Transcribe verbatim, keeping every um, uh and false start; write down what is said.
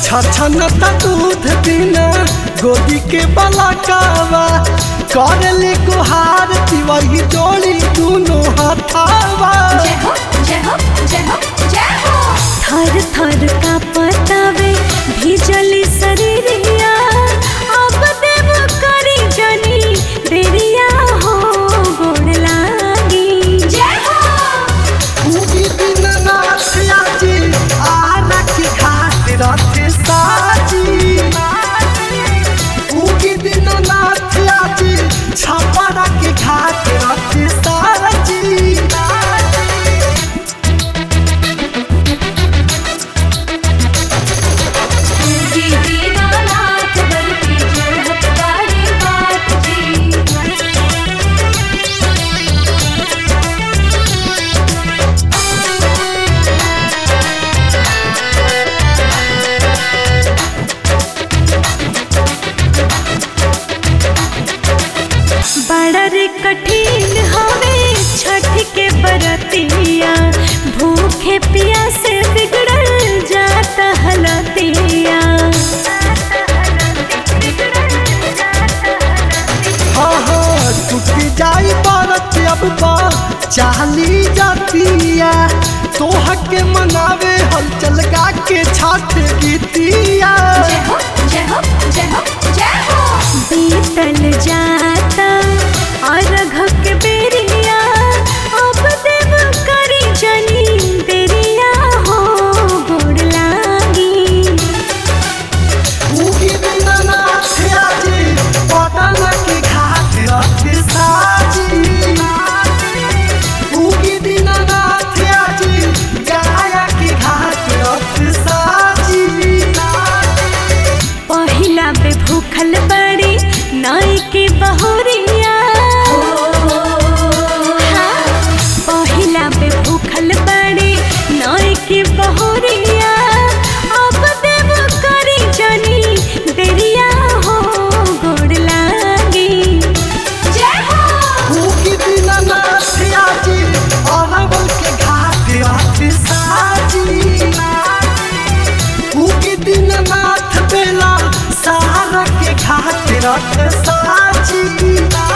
छछनता दूध बिना गोदी के बलकावा करले गुहार तिवही जोड़ी दोनों हाथावा। जय हो जय हो जय हो जय हो। थर थर का पतावे भीजली शरीरिया अब देव करी जनी देरिया हो गोड़ लागी। जय हो उगी दिन नाथ आजी आना की घाट रथ साजी। उगी दिन नाथ आजी छपरा के घाट रथ साजी। दीनानाथ बरती जोहत बारी बात जी। बड़ा रे कठिन हवे छठ के बरतिया भूखे प्यासे बिगड़ल जाता हलतिया। हाँ हाँ टूट जाई बरत अब बा चाली जातिया तोह के मनावे हलचल गा के छठ गीतिया। जय हो जय हो जय हो जय हो। बीतल जाता अर्घ के बेरिया अब देव करी जनी देरिया हो गोड़ लागी। उगी दिन नाथ आजी पटन के घाट रथ साजी। उगी दिन नाथ आजी गाया के घाट रथ साजी। पहिला बे भूखल बड़ी नाई की बहुरिया। हाँ, पहिला बे भूखल बड़ी नाई की बहुरिया अब देव करी जनी देरिया हो गोड़ लागी। जय हो उगी दिन नाथ आजी अरवल के घाट रथ साजी। उगी दिन नाथ बेला सहारा के घाट रथ साजी।